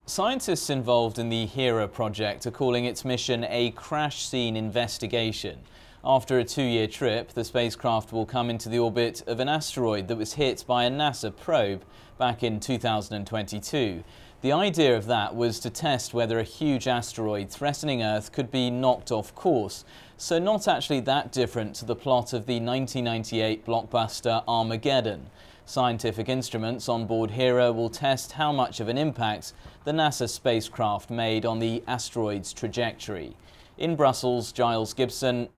Scientists involved in the HERA project are calling its mission a crash scene investigation. After a 2-year trip, the spacecraft will come into the orbit of an asteroid that was hit by a NASA probe back in 2022. The idea of that was to test whether a huge asteroid threatening Earth could be knocked off course, so not actually that different to the plot of the 1998 blockbuster Armageddon. Scientific instruments on board HERA will test how much of an impact the NASA spacecraft made on the asteroid's trajectory. In Brussels, Giles Gibson.